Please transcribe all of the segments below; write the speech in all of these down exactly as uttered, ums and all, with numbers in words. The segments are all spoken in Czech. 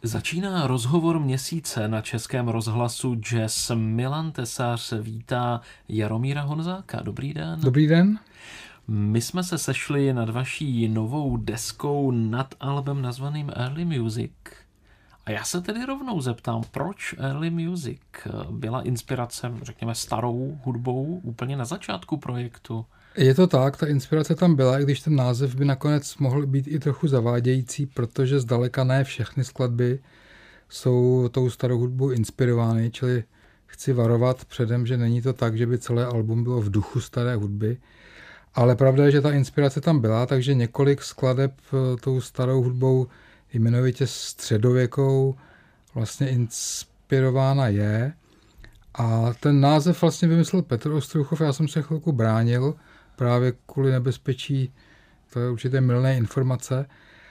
Začíná rozhovor měsíce na Českém rozhlasu Jazz. Milan Tesař vítá Jaromíra Honzáka. Dobrý den. Dobrý den. My jsme se sešli nad vaší novou deskou, nad albem nazvaným Early Music. A já se tedy rovnou zeptám, proč Early Music? Byla inspirace, řekněme, starou hudbou úplně na začátku projektu? Je to tak, ta inspirace tam byla, i když ten název by nakonec mohl být i trochu zavádějící, protože zdaleka ne všechny skladby jsou tou starou hudbou inspirovány, čili chci varovat předem, že není to tak, že by celé album bylo v duchu staré hudby, ale pravda je, že ta inspirace tam byla, takže několik skladeb tou starou hudbou, jmenovitě středověkou, vlastně inspirována je. A ten název vlastně vymyslel Petr Ostrouchov, já jsem se chvilku bránil, právě kvůli nebezpečí, to je určitě mylné informace,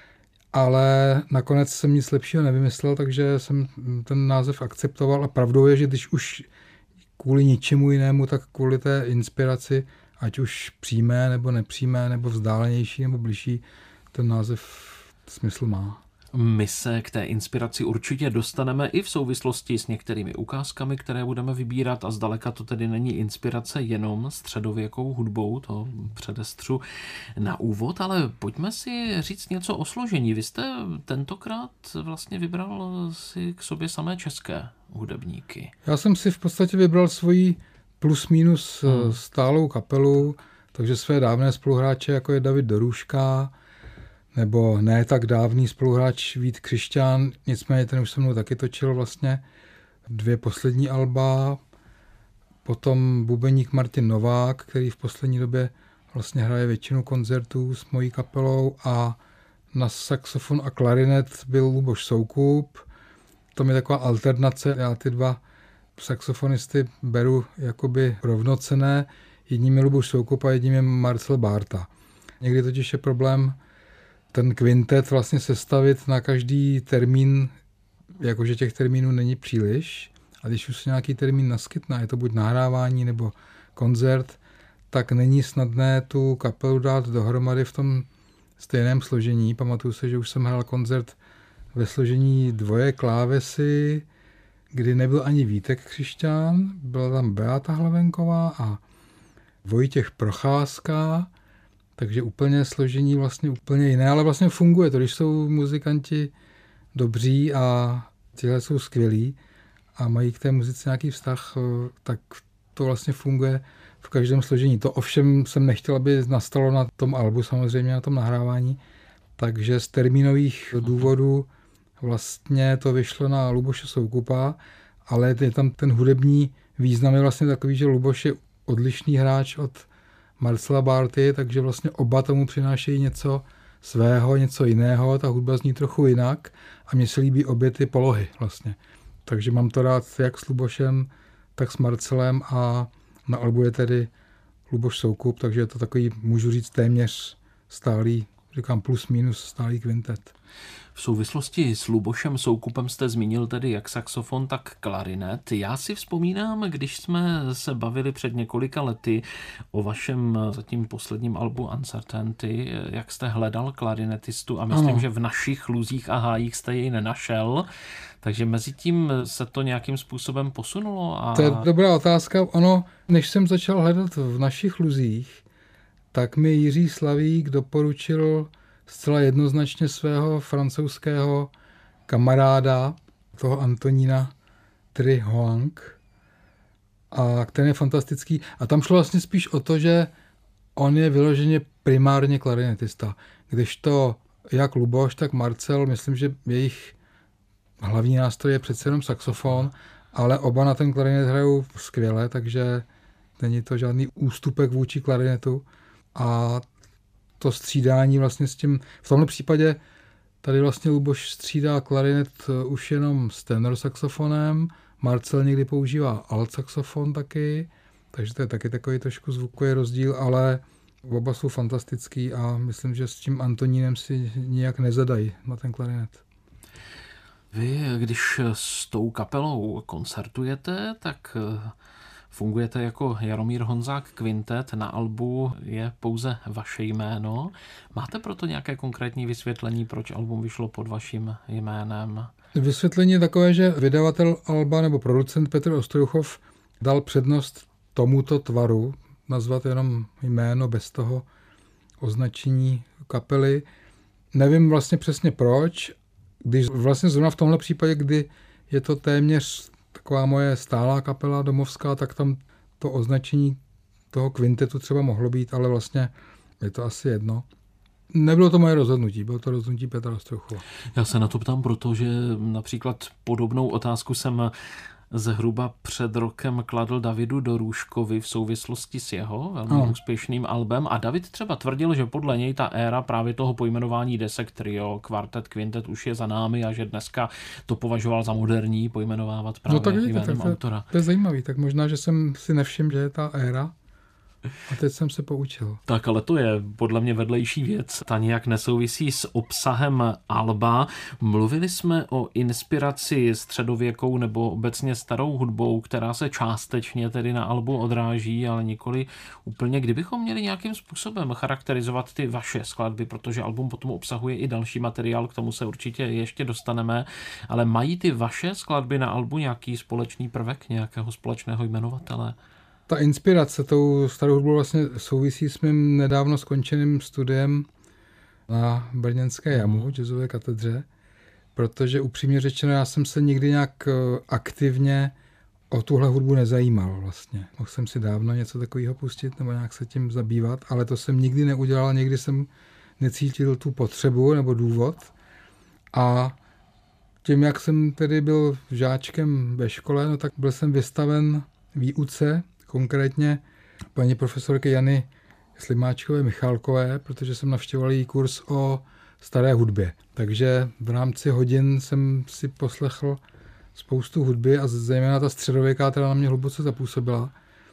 ale nakonec jsem nic lepšího nevymyslel, takže jsem ten název akceptoval a pravdou je, že když už kvůli ničemu jinému, tak kvůli té inspiraci, ať už přímé nebo nepřímé, nebo vzdálenější nebo bližší, ten název smysl má. My se k té inspiraci určitě dostaneme i v souvislosti s některými ukázkami, které budeme vybírat, a zdaleka to tedy není inspirace jenom středověkou hudbou, to předestřu na úvod, ale pojďme si říct něco o složení. Vy jste tentokrát vlastně vybral si k sobě samé české hudebníky. Já jsem si v podstatě vybral svoji plus minus hmm. stálou kapelu, takže své dávné spoluhráče, jako je David Dorůška, nebo ne tak dávný spoluhráč Vít Křišťán, nicméně ten už se mnou taky točil vlastně dvě poslední alba, potom bubeník Martin Novák, který v poslední době vlastně hraje většinu koncertů s mojí kapelou, a na saxofon a klarinet byl Luboš Soukup. To je taková alternace, já ty dva saxofonisty beru jakoby rovnocenné, jedním je Luboš Soukup a jedním je Marcel Bárta. Někdy totiž je problém ten kvintet vlastně sestavit na každý termín, jakože těch termínů není příliš, a když už se nějaký termín naskytne, je to buď nahrávání nebo koncert, tak není snadné tu kapelu dát dohromady v tom stejném složení. Pamatuju se, že už jsem hrál koncert ve složení dvoje klávesy, kdy nebyl ani Vítek Křišťán, byla tam Beáta Hlavenková a Vojtěch Procházka, takže úplně složení vlastně úplně jiné, ale vlastně funguje to, když jsou muzikanti dobří a tihle jsou skvělí a mají k té muzice nějaký vztah, tak to vlastně funguje v každém složení. To ovšem jsem nechtěl, aby nastalo na tom albu, samozřejmě na tom nahrávání, takže z termínových důvodů vlastně to vyšlo na Luboše Soukupa, ale je tam ten hudební význam je vlastně takový, že Luboš je odlišný hráč od Marcela Bárty, takže vlastně oba tomu přinášejí něco svého, něco jiného, ta hudba zní trochu jinak a mně se líbí obě ty polohy vlastně. Takže mám to rád jak s Lubošem, tak s Marcelem a na albu je tedy Luboš Soukup, takže je to takový, můžu říct, téměř stálý, říkám plus minus stálý kvintet. V souvislosti s Lubošem Soukupem jste zmínil tedy jak saxofon, tak klarinet. Já si vzpomínám, když jsme se bavili před několika lety o vašem zatím posledním albu Uncertainty, jak jste hledal klarinetistu a myslím, ano. že v našich luzích a hájích jste jej nenašel. Takže mezi tím se to nějakým způsobem posunulo. A... To je dobrá otázka. Ono, než jsem začal hledat v našich luzích, tak mi Jiří Slavík doporučil zcela jednoznačně svého francouzského kamaráda, toho Antonína Trihoang, a ten je fantastický. A tam šlo vlastně spíš o to, že on je vyloženě primárně klarinetista. Kdežto jak Luboš, tak Marcel, myslím, že jejich hlavní nástroj je přece jenom saxofon, ale oba na ten klarinet hrajou skvěle, takže není to žádný ústupek vůči klarinetu. A to střídání vlastně s tím, v tomhle případě tady vlastně Luboš střídá klarinet už jenom s tenor saxofonem, Marcel někdy používá alt saxofon taky, takže to je taky takový trošku zvukový rozdíl, ale oba jsou fantastický a myslím, že s tím Antonínem si nijak nezadají na ten klarinet. Vy, když s tou kapelou koncertujete, tak Fungujete jako Jaromír Honzák Quintet, na albu je pouze vaše jméno. Máte proto nějaké konkrétní vysvětlení, proč album vyšlo pod vaším jménem? Vysvětlení je takové, že vydavatel alba nebo producent Petr Ostrouchov dal přednost tomuto tvaru, nazvat jenom jméno bez toho označení kapely. Nevím vlastně přesně proč, když vlastně zrovna v tomhle případě, kdy je to téměř taková moje stálá kapela domovská, tak tam to označení toho kvintetu třeba mohlo být, ale vlastně je to asi jedno. Nebylo to moje rozhodnutí, bylo to rozhodnutí Petra Ostrouchova. Já se na to ptám, protože například podobnou otázku jsem zhruba před rokem kladl Davidu Dorůškovi v souvislosti s jeho velmi no. úspěšným albem a David třeba tvrdil, že podle něj ta éra právě toho pojmenování desek, trio, kvartet, kvintet už je za námi a že dneska to považoval za moderní pojmenovávat právě no tak vidíte, jménem tak to, autora. To je zajímavý, tak možná, že jsem si nevšiml, že je ta éra. A teď jsem se poučil. Tak, ale to je podle mě vedlejší věc. Ta nějak nesouvisí s obsahem alba. Mluvili jsme o inspiraci středověkou nebo obecně starou hudbou, která se částečně tedy na albu odráží, ale nikoli úplně. Kdybychom měli nějakým způsobem charakterizovat ty vaše skladby, protože album potom obsahuje i další materiál, k tomu se určitě ještě dostaneme, ale mají ty vaše skladby na albu nějaký společný prvek, nějakého společného jmenovatele? Ta inspirace tou starou hudbou vlastně souvisí s mým nedávno skončeným studiem na brněnské Jamu, jazzové katedře, protože upřímně řečeno, já jsem se nikdy nějak aktivně o tuhle hudbu nezajímal vlastně. Mohl jsem si dávno něco takového pustit nebo nějak se tím zabývat, ale to jsem nikdy neudělal, nikdy jsem necítil tu potřebu nebo důvod. A tím, jak jsem tedy byl žáčkem ve škole, no tak byl jsem vystaven výuce, konkrétně paní profesorky Jany Slimáčkové Michálkové, protože jsem navštěvoval její kurz o staré hudbě. Takže v rámci hodin jsem si poslechl spoustu hudby a zejména ta středověká, která na mě hluboce zapůsobila.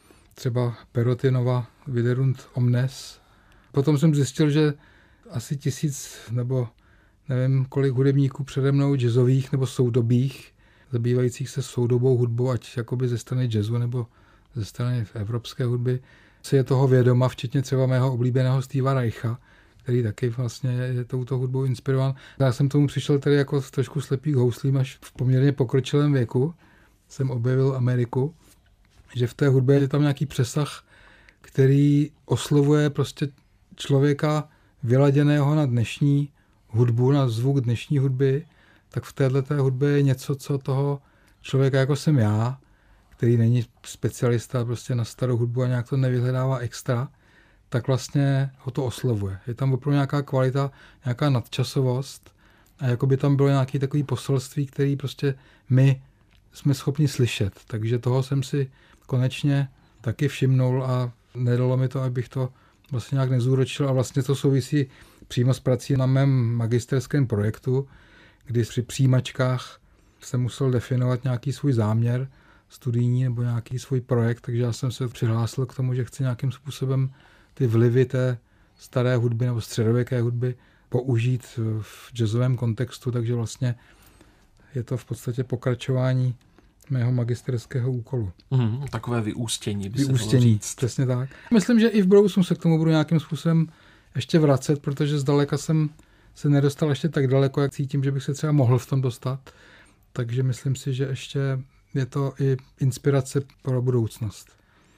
Třeba Perotinova Viderunt omnes. Potom jsem zjistil, že asi tisíc nebo nevím kolik hudebníků přede mnou jazzových nebo soudobých, zabývajících se soudobou hudbou, ať jakoby ze strany jazzu nebo ze strany evropské hudby, si je toho vědoma, včetně třeba mého oblíbeného Steva Reicha, který taky vlastně je touto hudbou inspirován. Já jsem tomu přišel tedy jako trošku slepý k houslím, až v poměrně pokročilém věku jsem objevil Ameriku, že v té hudbě je tam nějaký přesah, který oslovuje prostě člověka vyladěného na dnešní hudbu, na zvuk dnešní hudby, tak v této hudbě je něco, co toho člověka, jako jsem já, který není specialista prostě na starou hudbu a nějak to nevyhledává extra, tak vlastně ho to oslovuje. Je tam opravdu nějaká kvalita, nějaká nadčasovost a jako by tam bylo nějaké takové poselství, které prostě my jsme schopni slyšet. Takže toho jsem si konečně taky všimnul a nedalo mi to, abych to vlastně nějak nezúročil a vlastně to souvisí přímo s prací na mém magisterském projektu, kdy při přijímačkách jsem musel definovat nějaký svůj záměr studijní nebo nějaký svůj projekt, takže já jsem se přihlásil k tomu, že chci nějakým způsobem ty vlivy té staré hudby nebo středověké hudby použít v jazzovém kontextu, takže vlastně je to v podstatě pokračování mého magisterského úkolu. Mm, takové vyústění by vyústění, se dalo říct. Přesně tak. Myslím, že i v budoucnu se k tomu budu nějakým způsobem ještě vracet, protože zdaleka jsem se nedostal ještě tak daleko, jak cítím, že bych se třeba mohl v tom dostat. Takže myslím si, že ještě je to i inspirace pro budoucnost.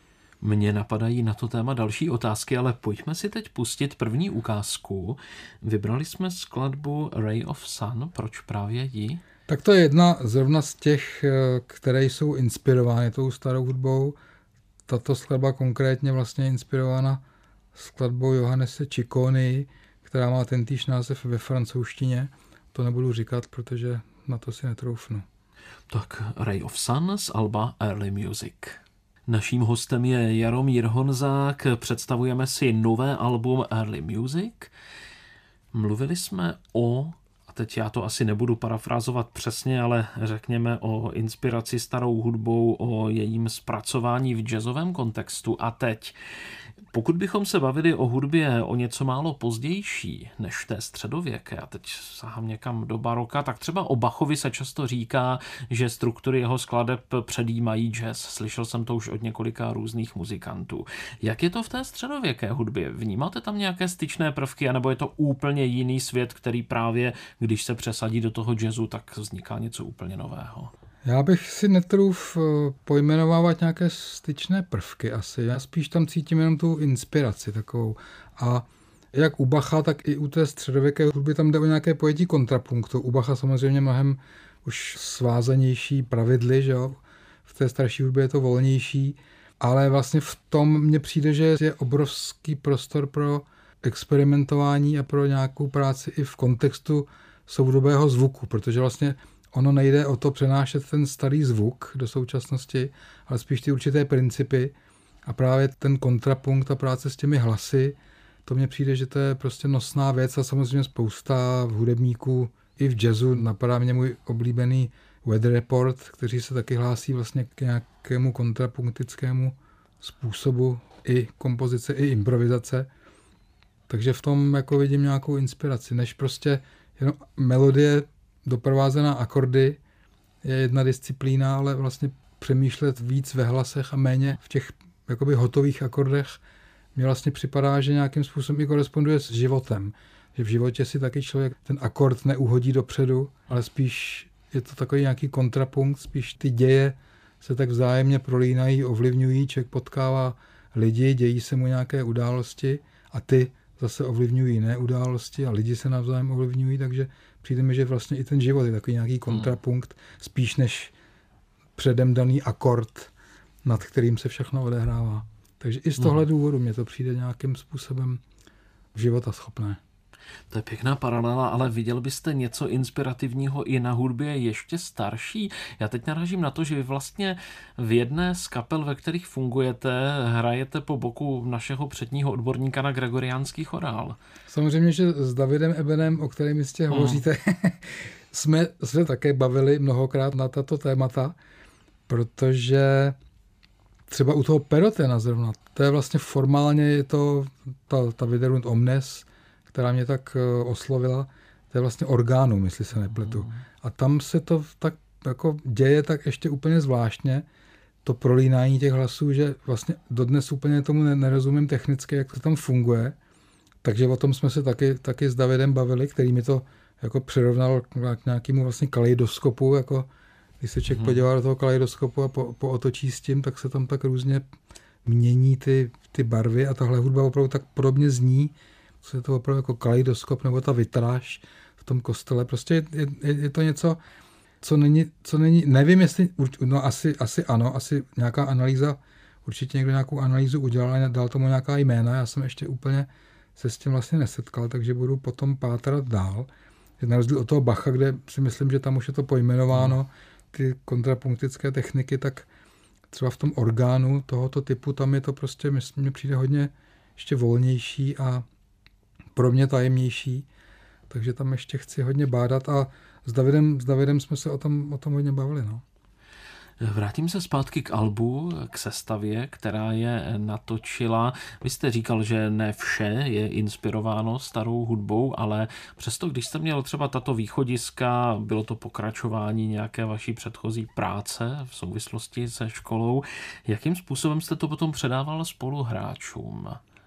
Mně napadají na to téma další otázky, ale pojďme si teď pustit první ukázku. Vybrali jsme skladbu Ray of Sun. Proč právě ji? Tak to je jedna zrovna z těch, které jsou inspirovány tou starou hudbou. Tato skladba konkrétně vlastně je inspirována skladbou Johannese Cicconi, která má tentýž název ve francouzštině. To nebudu říkat, protože na to si netroufnu. Tak Ray of Sun z alba Early Music. Naším hostem je Jaromír Honzák, představujeme si nové album Early Music. Mluvili jsme o, a teď já to asi nebudu parafrázovat přesně, ale řekněme o inspiraci starou hudbou, o jejím zpracování v jazzovém kontextu. A teď Pokud bychom se bavili o hudbě o něco málo pozdější než té středověké, a teď sahám někam do baroka, tak třeba o Bachovi se často říká, že struktury jeho skladeb předjímají jazz. Slyšel jsem to už od několika různých muzikantů. Jak je to v té středověké hudbě? Vnímáte tam nějaké styčné prvky, anebo je to úplně jiný svět, který právě, když se přesadí do toho jazzu, tak vzniká něco úplně nového? Já bych si netrůf pojmenovávat nějaké styčné prvky asi. Já spíš tam cítím jenom tu inspiraci takovou. A jak u Bacha, tak i u té středověké hudby tam jde o nějaké pojetí kontrapunktu. U Bacha samozřejmě mnohem už svázanější pravidly, že jo. V té starší hudbě je to volnější, ale vlastně v tom mně přijde, že je obrovský prostor pro experimentování a pro nějakou práci i v kontextu soudobého zvuku, protože vlastně ono nejde o to přenášet ten starý zvuk do současnosti, ale spíš ty určité principy a právě ten kontrapunkt a práce s těmi hlasy, to mně přijde, že to je prostě nosná věc a samozřejmě spousta hudebníků i v jazzu, napadá mě můj oblíbený Weather Report, kteří se taky hlásí vlastně k nějakému kontrapunktickému způsobu i kompozice, i improvizace. Takže v tom jako vidím nějakou inspiraci, než prostě jenom melodie doprovázená akordy je jedna disciplína, ale vlastně přemýšlet víc ve hlasech a méně v těch jakoby hotových akordech mně vlastně připadá, že nějakým způsobem i koresponduje s životem. Že v životě si taky člověk ten akord neuhodí dopředu, ale spíš je to takový nějaký kontrapunkt, spíš ty děje se tak vzájemně prolínají, ovlivňují, člověk potkává lidi, dějí se mu nějaké události a ty zase ovlivňují jiné události a lidi se navzájem ovlivňují, takže přijde mi, že vlastně i ten život je takový nějaký kontrapunkt, spíš než předem daný akord, nad kterým se všechno odehrává. Takže i z tohle důvodu mě to přijde nějakým způsobem životaschopné. To je pěkná paralela, ale viděl byste něco inspirativního i na hudbě ještě starší? Já teď narážím na to, že vy vlastně v jedné z kapel, ve kterých fungujete, hrajete po boku našeho předního odborníka na gregoriánský chorál. Samozřejmě, že s Davidem Ebenem, o kterém jistě hovoříte, hmm. jsme se také bavili mnohokrát na tato témata, protože třeba u toho Perotena zrovna, to je vlastně formálně je to ta, ta Viderunt Omnes, která mě tak oslovila, to je vlastně orgánum, jestli se nepletu. Mm. A tam se to tak jako děje tak ještě úplně zvláštně, to prolínání těch hlasů, že vlastně dodnes úplně tomu nerozumím technicky, jak to tam funguje. Takže o tom jsme se taky, taky s Davidem bavili, který mi to jako přirovnal k nějakému vlastně kaleidoskopu, jako když se člověk mm. podívá do toho kaleidoskopu a po, pootočí s tím, tak se tam tak různě mění ty, ty barvy a tahle hudba opravdu tak podobně zní, je to opravdu jako kaleidoskop nebo ta vitráž v tom kostele. Prostě je, je, je to něco, co není, co není, nevím jestli, no asi, asi ano, asi nějaká analýza, určitě někdo nějakou analýzu udělal a dal tomu nějaká jména, já jsem ještě úplně se s tím vlastně nesetkal, takže budu potom pátrat dál. Na rozdíl od toho Bacha, kde si myslím, že tam už je to pojmenováno, ty kontrapunktické techniky, tak třeba v tom orgánu tohoto typu, tam je to prostě, myslím, mně přijde hodně ještě volnější a pro mě tajemnější, takže tam ještě chci hodně bádat a s Davidem, s Davidem jsme se o tom, o tom hodně bavili. No. Vrátím se zpátky k albu, k sestavě, která je natočila. Vy jste říkal, že ne vše je inspirováno starou hudbou, ale přesto, když jste měl třeba tato východiska, bylo to pokračování nějaké vaší předchozí práce v souvislosti se školou, jakým způsobem jste to potom předával spoluhráčům?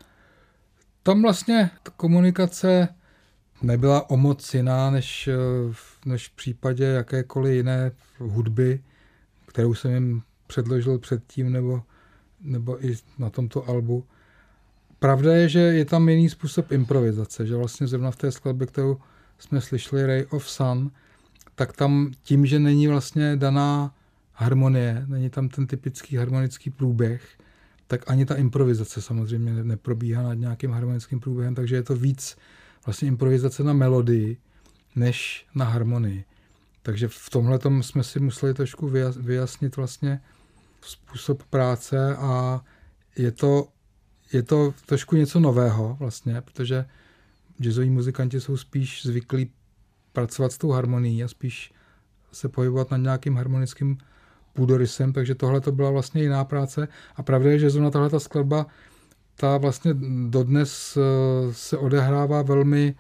Tam vlastně ta komunikace nebyla o moc jiná, než, než v případě jakékoliv jiné hudby, kterou jsem jim předložil předtím nebo, nebo i na tomto albu. Pravda je, že je tam jiný způsob improvizace, že vlastně zrovna v té skladbě, kterou jsme slyšeli, Ray of Sun, tak tam tím, že není vlastně daná harmonie, není tam ten typický harmonický průběh, tak ani ta improvizace samozřejmě neprobíhá nad nějakým harmonickým průběhem, takže je to víc vlastně improvizace na melodii, než na harmonii. Takže v tomhletom jsme si museli trošku vyjasnit vlastně způsob práce a je to, je to trošku něco nového vlastně, protože jazzoví muzikanti jsou spíš zvyklí pracovat s tou harmonií a spíš se pohybovat nad nějakým harmonickým půdorysem, takže tohle to byla vlastně jiná práce a pravda je, že zrovna tahle ta skladba ta vlastně dodnes se odehrává velmi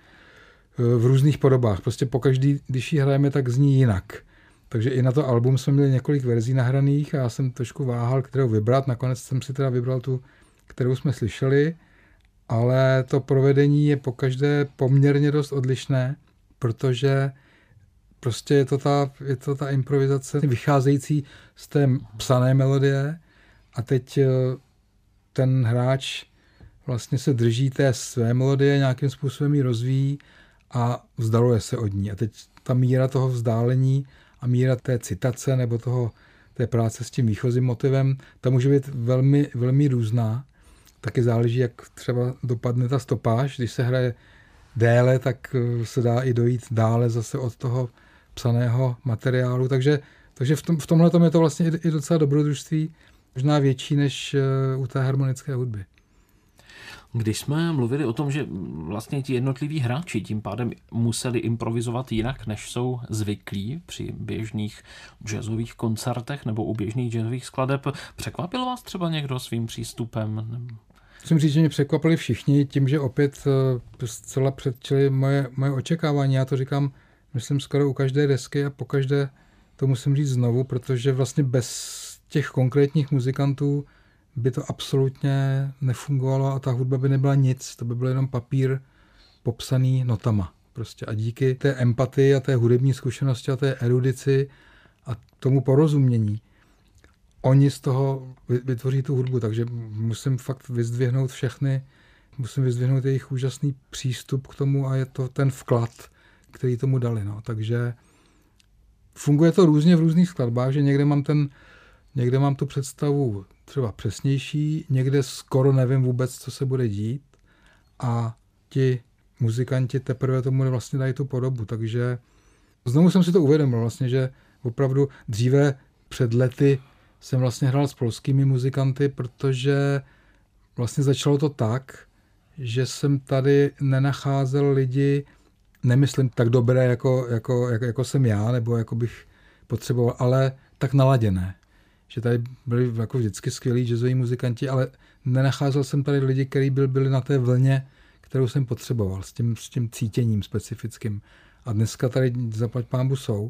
v různých podobách. Prostě pokaždý, když ji hrajeme, tak zní jinak. Takže i na to album jsme měli několik verzí nahraných a já jsem trošku váhal, kterou vybrat. Nakonec jsem si teda vybral tu, kterou jsme slyšeli, ale to provedení je pokaždé poměrně dost odlišné, protože prostě je to ta, je to ta improvizace vycházející z té psané melodie a teď ten hráč vlastně se drží té své melodie, nějakým způsobem ji rozvíjí a vzdaluje se od ní. A teď ta míra toho vzdálení a míra té citace nebo toho, té práce s tím výchozím motivem, ta může být velmi, velmi různá. Taky záleží, jak třeba dopadne ta stopáž. Když se hraje déle, tak se dá i dojít dále zase od toho psaného materiálu. Takže, takže v, tom, v tomhle tom je to vlastně i, i docela dobrodružství, možná větší než u té harmonické hudby. Když jsme mluvili o tom, že vlastně ti jednotliví hráči tím pádem museli improvizovat jinak, než jsou zvyklí při běžných jazzových koncertech nebo u běžných jazzových skladeb, překvapil vás třeba někdo svým přístupem? Musím říct, že mě překvapili všichni tím, že opět zcela předčili moje, moje očekávání. Já to říkám, myslím, skoro u každé desky a pokaždé to musím říct znovu, protože vlastně bez těch konkrétních muzikantů by to absolutně nefungovalo a ta hudba by nebyla nic, to by byl jenom papír popsaný notama. Prostě a díky té empatii a té hudební zkušenosti a té erudici a tomu porozumění oni z toho vytvoří tu hudbu, takže musím fakt vyzdvihnout všechny, musím vyzdvihnout jejich úžasný přístup k tomu a je to ten vklad, který tomu dali. No. Takže funguje to různě v různých skladbách, že někde mám ten Někde mám tu představu třeba přesnější, někde skoro nevím vůbec, co se bude dít a ti muzikanti teprve tomu vlastně dají tu podobu. Takže znovu jsem si to uvědomil vlastně, že opravdu dříve před lety jsem vlastně hrál s polskými muzikanty, protože vlastně začalo to tak, že jsem tady nenacházel lidi, nemyslím tak dobré, jako, jako, jako, jako jsem já, nebo jako bych potřeboval, ale tak naladěné. Že tady byli jako vždycky skvělí jazzoví muzikanti, ale nenacházel jsem tady lidi, kteří byli, byli na té vlně, kterou jsem potřeboval, s tím, s tím cítěním specifickým. A dneska tady zaplať pánbu jsou.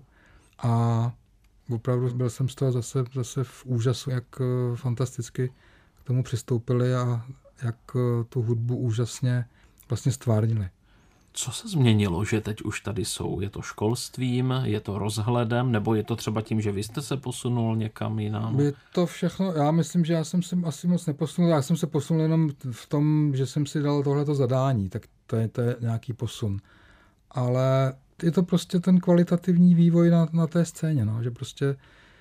A opravdu byl jsem z toho zase, zase v úžasu, jak fantasticky k tomu přistoupili a jak tu hudbu úžasně vlastně stvárnili. Co se změnilo, že teď už tady jsou? Je to školstvím, je to rozhledem, nebo je to třeba tím, že vy jste se posunul někam jinam? Je to všechno, já myslím, že já jsem se asi moc neposunul, já jsem se posunul jenom v tom, že jsem si dal tohleto zadání, tak to je, to je nějaký posun. Ale je to prostě ten kvalitativní vývoj na, na té scéně, no, že prostě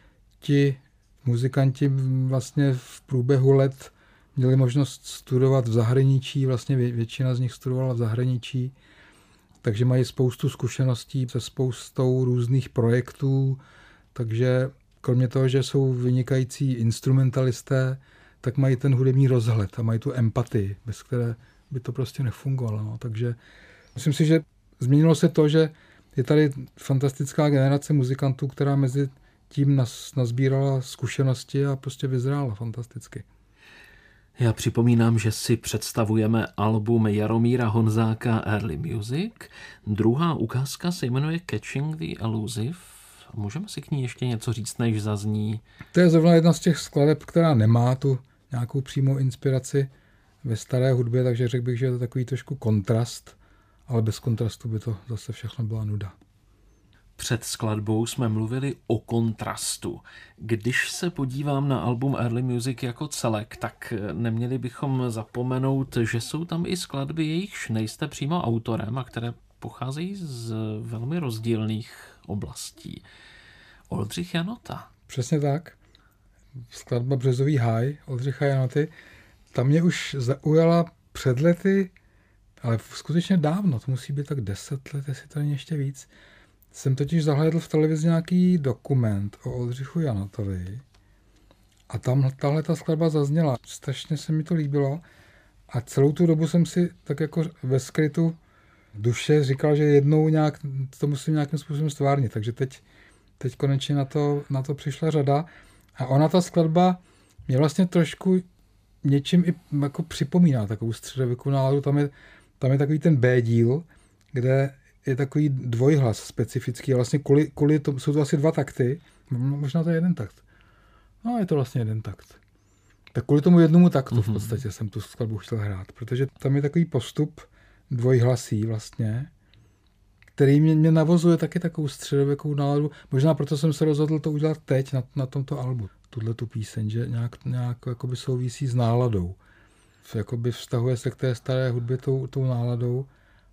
ti muzikanti vlastně v průběhu let měli možnost studovat v zahraničí, vlastně vě, většina z nich studovala v zahraničí, takže mají spoustu zkušeností se spoustou různých projektů, takže kromě toho, že jsou vynikající instrumentalisté, tak mají ten hudební rozhled a mají tu empatii, bez které by to prostě nefungovalo. No. Takže myslím si, že změnilo se to, že je tady fantastická generace muzikantů, která mezi tím nas, nazbírala zkušenosti a prostě vyzrála fantasticky. Já připomínám, že si představujeme album Jaromíra Honzáka Early Music. Druhá ukázka se jmenuje Catching the Elusive. Můžeme si k ní ještě něco říct, než zazní? To je zrovna jedna z těch skladeb, která nemá tu nějakou přímou inspiraci ve staré hudbě, takže řekl bych, že je to takový trošku kontrast, ale bez kontrastu by to zase všechno byla nuda. Před skladbou jsme mluvili o kontrastu. Když se podívám na album Early Music jako celek, tak neměli bychom zapomenout, že jsou tam i skladby, jejichž nejste přímo autorem a které pocházejí z velmi rozdílných oblastí. Oldřich Janota. Přesně tak. Skladba Březový háj Oldřicha Janoty, ta mě už zaujala před lety, ale skutečně dávno, to musí být tak deset let, jestli to není ještě víc. Jsem totiž zahlédl v televizi nějaký dokument o Oldřichu Janotovi a tam tahle ta skladba zazněla. Strašně se mi to líbilo a celou tu dobu jsem si tak jako ve skrytu duše říkal, že jednou nějak, to musím nějakým způsobem stvárnit, takže teď, teď konečně na to, na to přišla řada a ona ta skladba mě vlastně trošku něčím i jako připomíná takovou středověkou náladu. Tam je, tam je takový ten B díl, kde je takový dvojhlas specifický a vlastně kvůli, kvůli to, jsou to asi dva takty, možná to je jeden takt. No, je to vlastně jeden takt. Tak kvůli tomu jednomu taktu v podstatě jsem tu skladbu chtěl hrát, protože tam je takový postup dvojhlasí vlastně, který mě, mě navozuje taky takovou středověkou náladu. Možná proto jsem se rozhodl to udělat teď na, na tomto albu, tuhle tu píseň, že nějak, nějak jakoby souvisí s náladou. Jakoby vztahuje se k té staré hudbě tou, tou náladou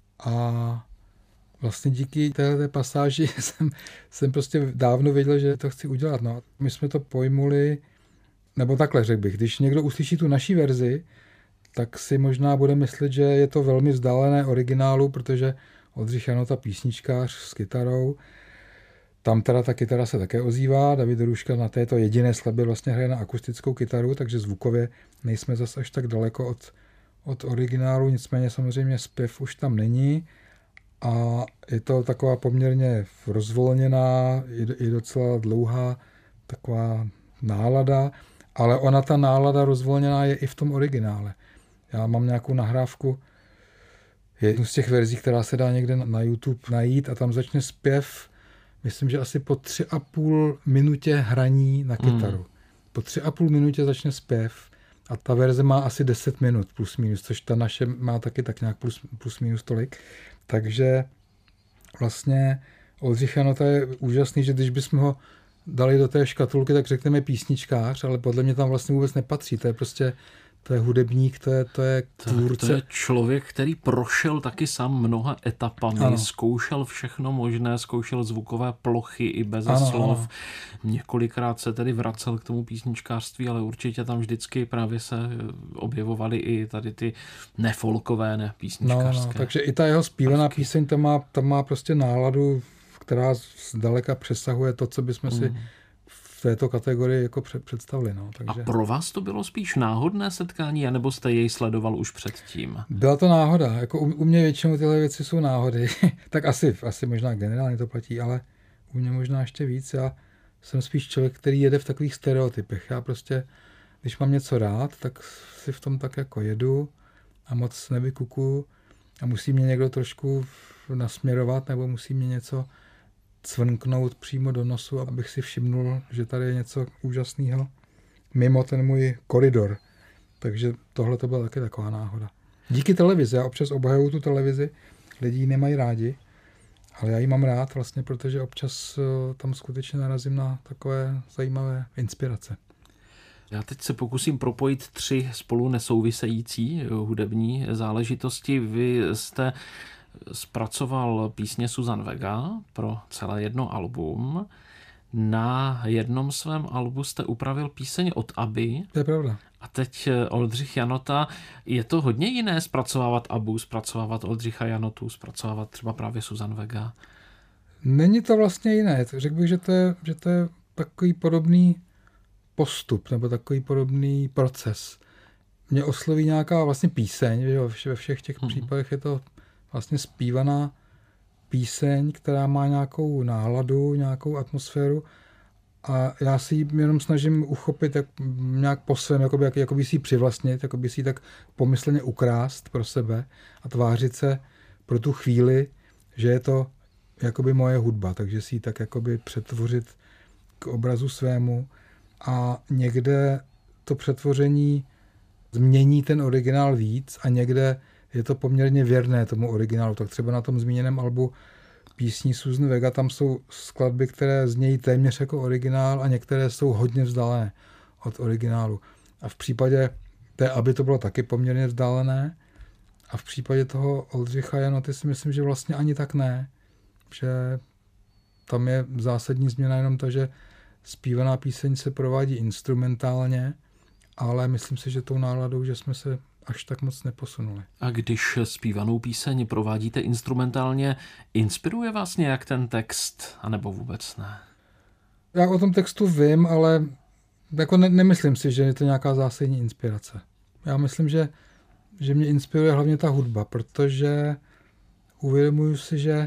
a vlastně díky téhle pasáži jsem, jsem prostě dávno věděl, že to chci udělat. No. My jsme to pojmuli, nebo takhle řekl bych, když někdo uslyší tu naší verzi, tak si možná bude myslet, že je to velmi vzdálené originálu, protože Oldřich Janota, písničkář s kytarou, tam teda ta kytara se také ozývá, David Doruška na této jediné skladbě vlastně hraje na akustickou kytaru, takže zvukově nejsme zase až tak daleko od, od originálu, nicméně samozřejmě zpěv už tam není a je to taková poměrně rozvolněná, i docela dlouhá taková nálada, ale ona ta nálada rozvolněná je i v tom originále. Já mám nějakou nahrávku, jednu z těch verzí, která se dá někde na YouTube najít a tam začne zpěv, myslím, že asi po tři a půl minutě hraní na kytaru. Mm. Po tři a půl minutě začne zpěv a ta verze má asi deset minut plus minus, což ta naše má taky tak nějak plus, plus minus tolik. Takže vlastně Oldřich Janota je úžasný, že když bychom ho dali do té škatulky, tak řekneme písničkář, ale podle mě tam vlastně vůbec nepatří. To je prostě to je hudebník, to je, to je tvůrce. To je člověk, který prošel taky sám mnoha etapami, ano. Zkoušel všechno možné, zkoušel zvukové plochy i bez slov. Ano. Několikrát se tedy vracel k tomu písničkářství, ale určitě tam vždycky právě se objevovaly i tady ty nefolkové, ne písničkářské. No, no, takže i ta jeho zpívaná píseň, tam má, tam má prostě náladu, která zdaleka přesahuje to, co bychom mm. si v této kategorii jako představili. No. Takže... A pro vás to bylo spíš náhodné setkání, anebo jste jej sledoval už předtím? Byla to náhoda. Jako u, u mě většinou tyhle věci jsou náhody. Tak asi, asi možná generálně to platí, ale u mě možná ještě víc. Já jsem spíš člověk, který jede v takových stereotypech. Já prostě, když mám něco rád, tak si v tom tak jako jedu a moc nevykukuju a musí mě někdo trošku nasměrovat nebo musí mě něco cvrnknout přímo do nosu, abych si všimnul, že tady je něco úžasného mimo ten můj koridor. Takže tohle to byla taky taková náhoda. Díky televizi, já občas obhajuju tu televizi, lidi ji nemají rádi, ale já ji mám rád vlastně, protože občas tam skutečně narazím na takové zajímavé inspirace. Já teď se pokusím propojit tři spolu nesouvisející hudební záležitosti. Vy jste zpracoval písně Suzanne Vega pro celé jedno album. Na jednom svém albu jste upravil píseň od Abby. To je pravda. A teď Oldřich Janota. Je to hodně jiné zpracovávat Abbu, zpracovávat Oldřicha Janotu, zpracovávat třeba právě Suzanne Vega? Není to vlastně jiné. Řekl bych, že to je, že to je takový podobný postup nebo takový podobný proces. Mě osloví nějaká vlastně píseň, že ve všech těch hmm. případech je to vlastně zpívaná píseň, která má nějakou náladu, nějakou atmosféru a já si ji jenom snažím uchopit jak, nějak po svém, jakoby, jak, jakoby si ji přivlastnit, jakoby si ji tak pomyslně ukrást pro sebe a tvářit se pro tu chvíli, že je to jakoby moje hudba, takže si ji tak jakoby přetvořit k obrazu svému a někde to přetvoření změní ten originál víc a někde je to poměrně věrné tomu originálu. Tak třeba na tom zmíněném albu písní Suzanne Vega tam jsou skladby, které znějí téměř jako originál a některé jsou hodně vzdálené od originálu. A v případě té Abby to bylo taky poměrně vzdálené a v případě toho Oldřicha Janoty si myslím, že vlastně ani tak ne. Že tam je zásadní změna jenom to, že zpívaná píseň se provádí instrumentálně, ale myslím si, že tou náladou, že jsme se až tak moc neposunuli. A když zpívanou píseň provádíte instrumentálně, inspiruje vás nějak ten text, anebo vůbec ne? Já o tom textu vím, ale jako ne, nemyslím si, že je to nějaká zásadní inspirace. Já myslím, že, že mě inspiruje hlavně ta hudba, protože uvědomuji si, že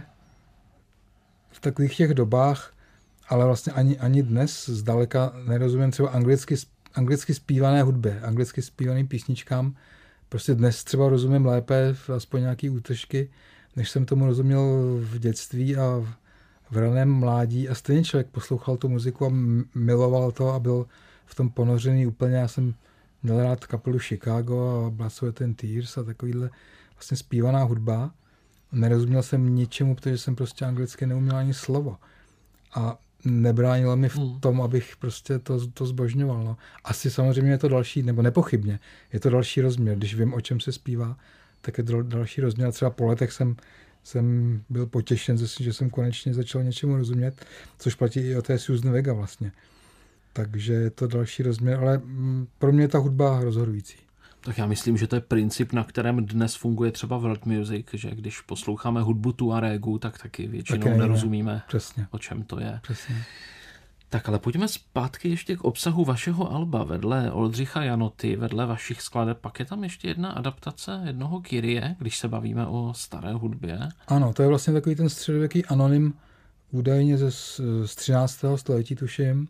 v takových těch dobách, ale vlastně ani, ani dnes zdaleka nerozumím třeba anglicky anglicky zpívané hudbě, anglicky zpívaným písničkám. Prostě dnes třeba rozumím lépe, aspoň nějaký útržky, než jsem tomu rozuměl v dětství a v raném mládí. A stejně člověk poslouchal tu muziku a miloval to a byl v tom ponořený úplně. Já jsem měl rád kapelu Chicago a Blood, Sweat and Tears a takovýhle vlastně zpívaná hudba. Nerozuměl jsem ničemu, protože jsem prostě anglicky neuměl ani slovo. A nebránilo mi v tom, abych prostě to, to zbožňoval. No. Asi samozřejmě je to další, nebo nepochybně, je to další rozměr. Když vím, o čem se zpívá, tak je to další rozměr. Třeba po letech jsem, jsem byl potěšen, že jsem konečně začal něčemu rozumět, což platí i o té Susan Vega vlastně. Takže je to další rozměr, ale pro mě je ta hudba rozhodující. Tak já myslím, že to je princip, na kterém dnes funguje třeba world music, že když posloucháme hudbu Tuaregu, tak taky většinou taky nerozumíme, Přesně. o čem to je. Přesně. Tak ale pojďme zpátky ještě k obsahu vašeho alba. Vedle Oldřicha Janoty, vedle vašich skladeb, pak je tam ještě jedna adaptace jednoho Kyrie, když se bavíme o staré hudbě. Ano, to je vlastně takový ten středověký anonym, údajně ze, z třináctého století tuším.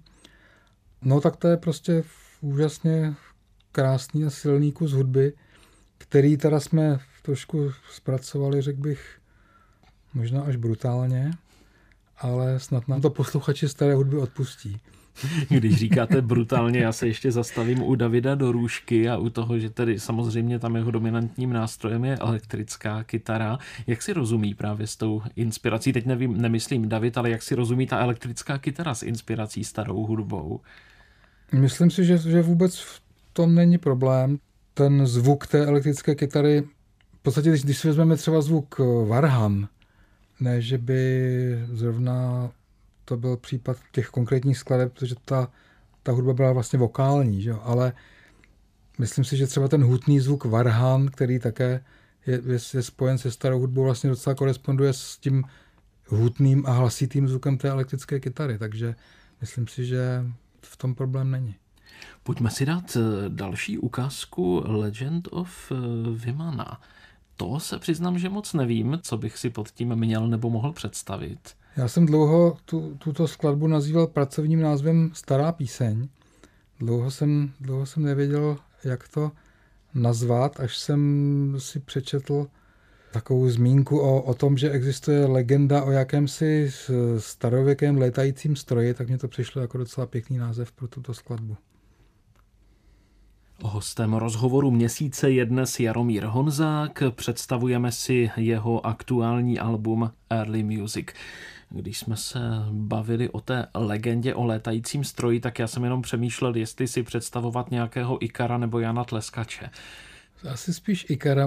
No tak to je prostě úžasně krásný a silný kus hudby, který teda jsme trošku zpracovali, řekl bych, možná až brutálně, ale snad nám to posluchači staré hudby odpustí. Když říkáte brutálně, já se ještě zastavím u Davida Dorůšky a u toho, že tedy samozřejmě tam jeho dominantním nástrojem je elektrická kytara. Jak si rozumí právě s tou inspirací? Teď nevím, nemyslím David, ale jak si rozumí ta elektrická kytara s inspirací starou hudbou? Myslím si, že, že vůbec v tom není problém. Ten zvuk té elektrické kytary, v podstatě, když, když si vezmeme třeba zvuk varhan, ne, že by zrovna to byl případ těch konkrétních skladeb, protože ta, ta hudba byla vlastně vokální, že jo? Ale myslím si, že třeba ten hutný zvuk varhan, který také je, je, je spojen se starou hudbou, vlastně docela koresponduje s tím hutným a hlasitým zvukem té elektrické kytary, takže myslím si, že v tom problém není. Pojďme si dát další ukázku Legend of Vimana. To se přiznám, že moc nevím, co bych si pod tím měl nebo mohl představit. Já jsem dlouho tu, tuto skladbu nazýval pracovním názvem Stará píseň. Dlouho jsem, dlouho jsem nevěděl, jak to nazvat, až jsem si přečetl takovou zmínku o, o tom, že existuje legenda o jakémsi starověkém létajícím stroji, tak mě to přišlo jako docela pěkný název pro tuto skladbu. Hostem rozhovoru měsíce je dnes Jaromír Honzák. Představujeme si jeho aktuální album Early Music. Když jsme se bavili o té legendě o létajícím stroji, tak já jsem jenom přemýšlel, jestli si představovat nějakého Ikara nebo Jana Tleskače. Asi spíš Ikara.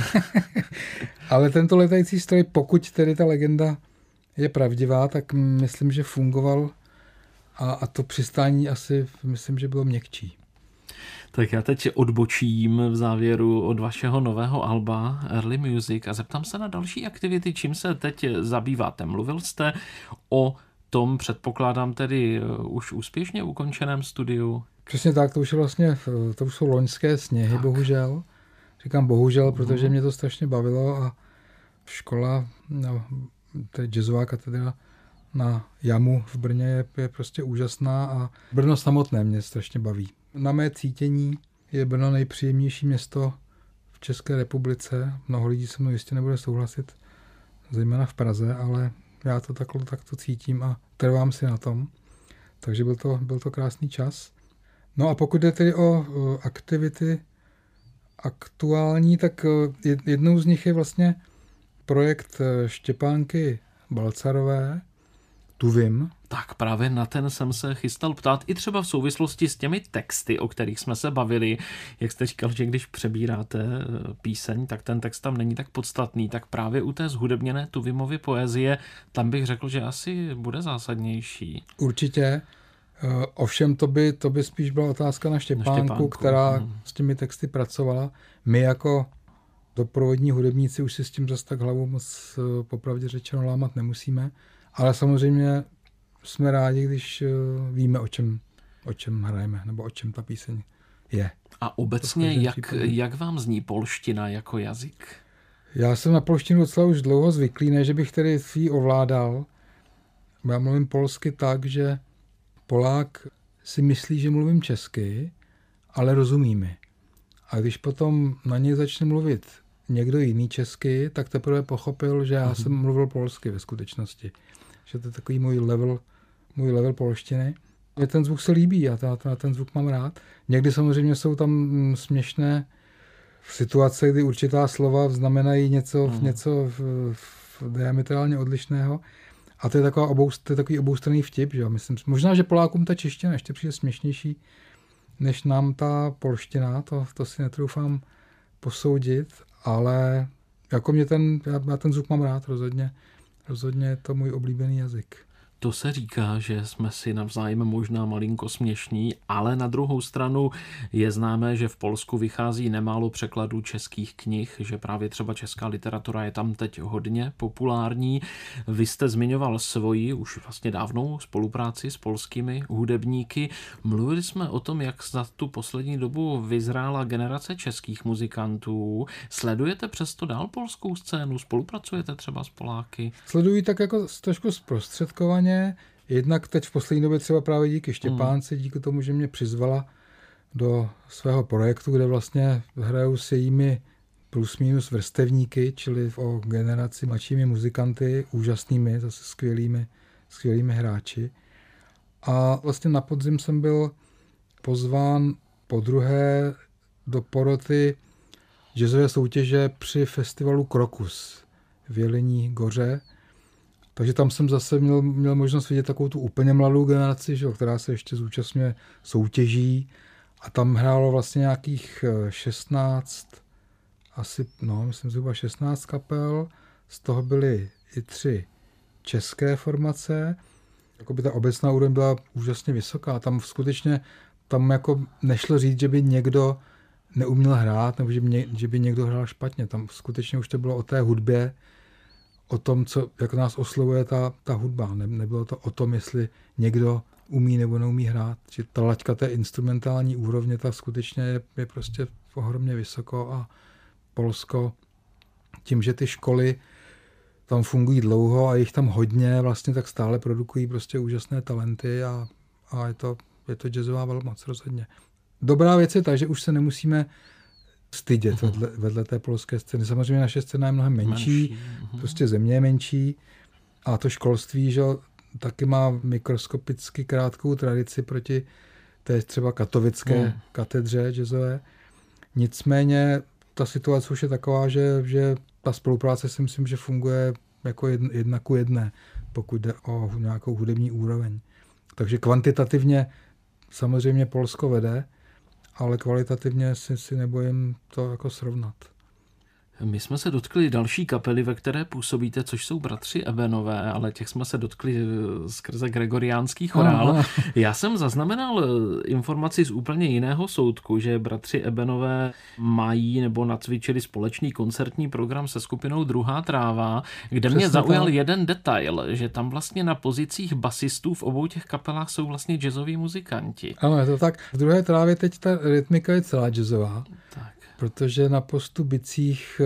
Ale tento létající stroj, pokud tedy ta legenda je pravdivá, tak myslím, že fungoval a, a to přistání asi myslím, že bylo měkčí. Tak já teď odbočím v závěru od vašeho nového alba Early Music a zeptám se na další aktivity, čím se teď zabýváte. Mluvil jste o tom, předpokládám tedy už úspěšně ukončeném studiu. Přesně tak, to už je vlastně, to už jsou loňské sněhy, tak. Bohužel. Říkám bohužel, protože mě to strašně bavilo a škola, no, tedy jazzová katedra na Jamu v Brně je, je prostě úžasná a Brno samotné mě strašně baví. Na mé cítění je Brno nejpříjemnější město v České republice. Mnoho lidí se mnou jistě nebude souhlasit, zejména v Praze, ale já to takhle takto cítím a trvám si na tom. Takže byl to, byl to krásný čas. No a pokud jde tedy o, o aktivity aktuální, tak jednou z nich je vlastně projekt Štěpánky Balcarové, Tuvim. Tak právě na ten jsem se chystal ptát i třeba v souvislosti s těmi texty, o kterých jsme se bavili. Jak jste říkal, že když přebíráte píseň, tak ten text tam není tak podstatný, tak právě u té zhudebněné Tuvimovy poezie, tam bych řekl, že asi bude zásadnější. Určitě. Ovšem to by, to by spíš byla otázka na Štěpánku, na Štěpánku. která hmm. s těmi texty pracovala. My jako doprovodní hudebníci už si s tím zase tak hlavu moc popravdě řečeno lámat nemusíme, ale samozřejmě jsme rádi, když víme, o čem, o čem hrajeme, nebo o čem ta píseň je. A obecně, jak, jak vám zní polština jako jazyk? Já jsem na polštinu docela už dlouho zvyklý, ne, že bych tedy ji ovládal. Já mluvím polsky tak, že Polák si myslí, že mluvím česky, ale rozumí mi. A když potom na něj začne mluvit někdo jiný česky, tak teprve pochopil, že já mm-hmm. jsem mluvil polsky ve skutečnosti. Že to je takový můj level, můj level polštiny. Mně ten zvuk se líbí, já ten, ten zvuk mám rád. Někdy samozřejmě jsou tam směšné situace, kdy určitá slova znamenají něco, mm. něco v, v diametrálně odlišného. A to je, taková obou, to je takový oboustranný vtip. Že? Myslím, možná, že Polákům ta čeština ještě přijde směšnější, než nám ta polština. To, to si netroufám posoudit, ale jako mě ten, já, já ten zvuk mám rád rozhodně. Rozhodně je to můj oblíbený jazyk. To se říká, že jsme si navzájem možná malinko směšní, ale na druhou stranu je známé, že v Polsku vychází nemálo překladů českých knih, že právě třeba česká literatura je tam teď hodně populární. Vy jste zmiňoval svoji už vlastně dávnou spolupráci s polskými hudebníky. Mluvili jsme o tom, jak za tu poslední dobu vyzrála generace českých muzikantů. Sledujete přesto dál polskou scénu? Spolupracujete třeba s Poláky? Sleduji tak jako trošku zprostředkovaně. Jednak teď v poslední době třeba právě díky Štěpánce, díky tomu, že mě přizvala do svého projektu, kde vlastně hraju s jejími plus minus vrstevníky, čili o generaci mladšími muzikanty, úžasnými, zase skvělými, skvělými hráči. A vlastně na podzim jsem byl pozván podruhé do poroty jazzové soutěže při festivalu Krokus v Jelení Goře. Takže tam jsem zase měl, měl možnost vidět takovou tu úplně mladou generaci, že, která se ještě zúčastňuje soutěží. A tam hrálo vlastně nějakých šestnáct, asi, no, myslím zhruba šestnáct kapel. Z toho byly i tři české formace. Jakoby ta obecná úroveň byla úžasně vysoká. Tam skutečně, tam jako nešlo říct, že by někdo neuměl hrát, nebo že by, ně, že by někdo hrál špatně. Tam skutečně už to bylo o té hudbě, o tom, co, jak nás oslovuje ta, ta hudba. Ne, nebylo to o tom, jestli někdo umí nebo neumí hrát. Že ta laťka té instrumentální úrovně, ta skutečně je, je prostě ohromně vysoko a Polsko tím, že ty školy tam fungují dlouho a jich tam hodně, vlastně tak stále produkují prostě úžasné talenty a, a je to, je to jazzová velmoc rozhodně. Dobrá věc je ta, že už se nemusíme stydět uh-huh. vedle, vedle té polské scény. Samozřejmě naše scéna je mnohem menší, menší. Uh-huh. prostě země je menší a to školství, že taky má mikroskopicky krátkou tradici proti té třeba katovické uh-huh. katedře jazzové. Nicméně ta situace už je taková, že, že ta spolupráce si myslím, že funguje jako jedna, jedna ku jedné, pokud jde o nějakou hudební úroveň. Takže kvantitativně samozřejmě Polsko vede, ale kvalitativně si, si nebojím to jako srovnat. My jsme se dotkli další kapely, ve které působíte, což jsou bratři Ebenové, ale těch jsme se dotkli skrze gregoriánský chorál. Aha. Já jsem zaznamenal informaci z úplně jiného soudku, že bratři Ebenové mají nebo nacvičili společný koncertní program se skupinou Druhá tráva, kde Přesně mě zaujal tak. jeden detail, že tam vlastně na pozicích basistů v obou těch kapelách jsou vlastně jazzoví muzikanti. Ano, je to tak. V Druhé trávě teď ta rytmika je celá jazzová. Tak. Protože na postu bicích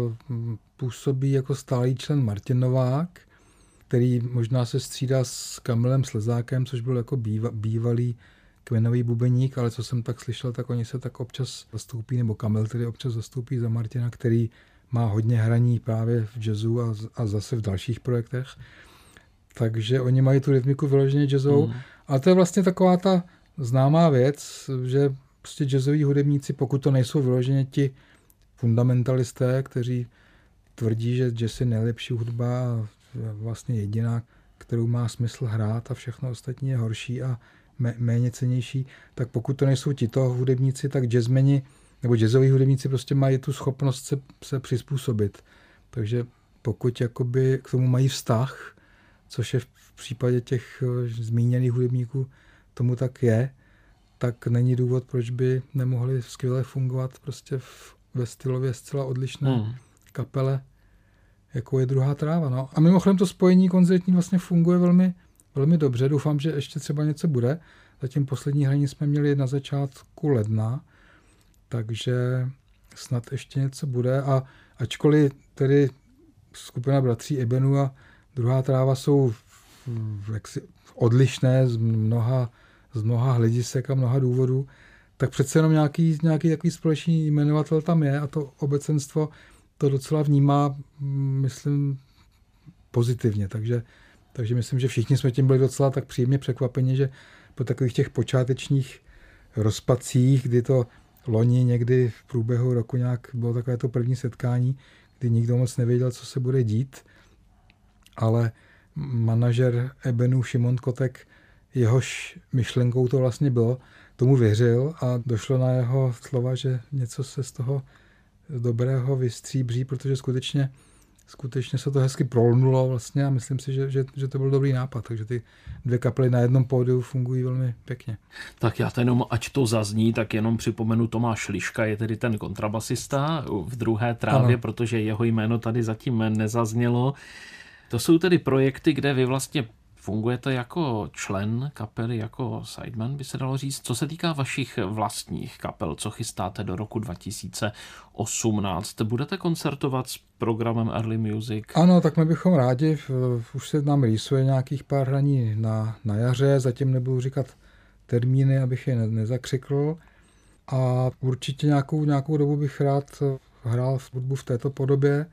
působí jako stálý člen Martin Novák, který možná se střídá s Kamilem Slezákem, což byl jako býva, bývalý kmenový bubeník, ale co jsem tak slyšel, tak oni se tak občas zastoupí, nebo Kamil tedy občas zastoupí za Martina, který má hodně hraní právě v jazzu a, a zase v dalších projektech. Takže oni mají tu rytmiku vyloženě jazzovou. Mm. A to je vlastně taková ta známá věc, že prostě jazzoví hudebníci, pokud to nejsou vyloženě ti fundamentalisté, kteří tvrdí, že jazz je nejlepší hudba a vlastně jediná, kterou má smysl hrát a všechno ostatní je horší a méně cennější, tak pokud to nejsou tito hudebníci, tak jazzmeni nebo jazzoví hudebníci prostě mají tu schopnost se, se přizpůsobit. Takže pokud jakoby k tomu mají vztah, což je v případě těch zmíněných hudebníků tomu tak je, tak není důvod, proč by nemohli skvěle fungovat prostě v, ve stylově zcela odlišné hmm. kapele, jako je Druhá tráva. No. A mimochodem to spojení koncertní vlastně funguje velmi, velmi dobře. Doufám, že ještě třeba něco bude. Zatím poslední hraní jsme měli na začátku ledna, takže snad ještě něco bude. A ačkoliv tedy skupina bratří Ebenů a Druhá tráva jsou jaksi odlišné z mnoha z mnoha hledisek a mnoha důvodů, tak přece jenom nějaký, nějaký takový společný jmenovatel tam je a to obecenstvo to docela vnímá, myslím, pozitivně. Takže, takže myslím, že všichni jsme tím byli docela tak příjemně překvapeni, že po takových těch počátečních rozpacích, kdy to loni někdy v průběhu roku nějak bylo takové to první setkání, kdy nikdo moc nevěděl, co se bude dít, ale manažer Ebenu Šimon Kotek, jehož myšlenkou to vlastně bylo, tomu věřil a došlo na jeho slova, že něco se z toho dobrého vystříbří, protože skutečně, skutečně se to hezky prolnulo vlastně a myslím si, že, že, že to byl dobrý nápad, takže ty dvě kapely na jednom pódiu fungují velmi pěkně. Tak já to jenom, ať to zazní, tak jenom připomenu, Tomáš Liška je tedy ten kontrabasista v Druhé trávě, ano. Protože jeho jméno tady zatím nezaznělo. To jsou tedy projekty, kde vy vlastně fungujete jako člen kapely, jako sideman, by se dalo říct. Co se týká vašich vlastních kapel, co chystáte do roku dva tisíce osmnáct? Budete koncertovat s programem Early Music? Ano, tak my bychom rádi. Už se nám rýsuje nějakých pár hraní na, na jaře. Zatím nebudu říkat termíny, abych je nezakřikl. A určitě nějakou, nějakou dobu bych rád hrál v hudbu v této podobě.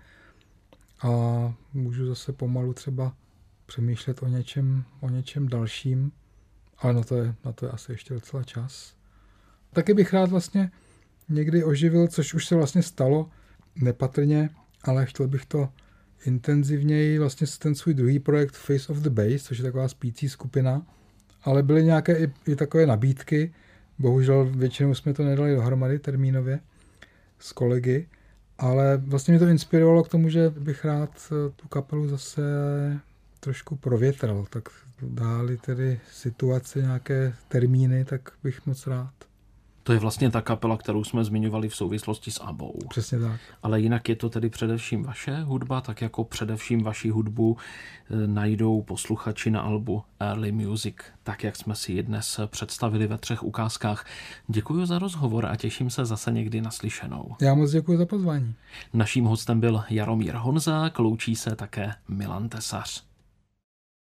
A můžu zase pomalu třeba přemýšlet o něčem, o něčem dalším, ale na to, je, na to je asi ještě docela čas. Taky bych rád vlastně někdy oživil, což už se vlastně stalo nepatrně, ale chtěl bych to intenzivněji, vlastně ten svůj druhý projekt Face of the Bass, což je taková spící skupina, ale byly nějaké i, i takové nabídky, bohužel většinou jsme to nedali dohromady termínově s kolegy, ale vlastně mě to inspirovalo k tomu, že bych rád tu kapelu zase trošku provětral, tak dáli tedy situace, nějaké termíny, tak bych moc rád. To je vlastně ta kapela, kterou jsme zmiňovali v souvislosti s ABBou. Přesně tak. Ale jinak je to tedy především vaše hudba, tak jako především vaši hudbu najdou posluchači na albu Early Music, tak jak jsme si ji dnes představili ve třech ukázkách. Děkuji za rozhovor a těším se zase někdy naslyšenou. Já moc děkuji za pozvání. Naším hostem byl Jaromír Honzák, loučí se také Milan Tesař.